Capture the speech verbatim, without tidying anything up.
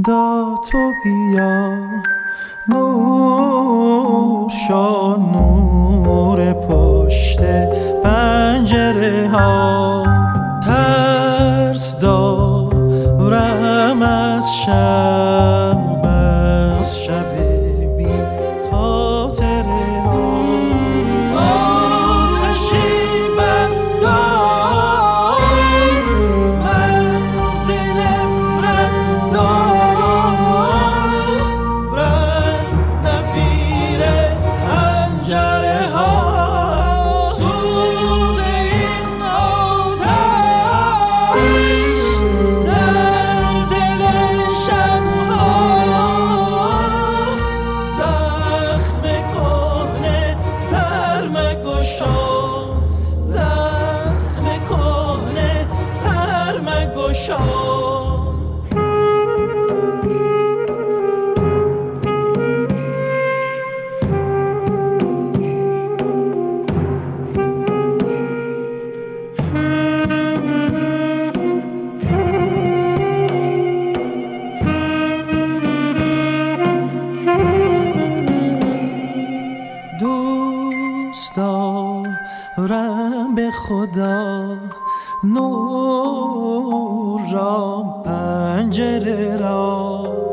دا تو بیا نور شو نور پشت پنجره ها، ترس دارم از شب، از شب بی خاطره ها. آتشی بردار من ز نفرت دار، رد نفیر حنجره ها. سوز این آتش در دل شب ها، زخم کهنه سر مگشا، زخم کهنه سر مگشا. دوست دارم به خدا نور را، پنجره را،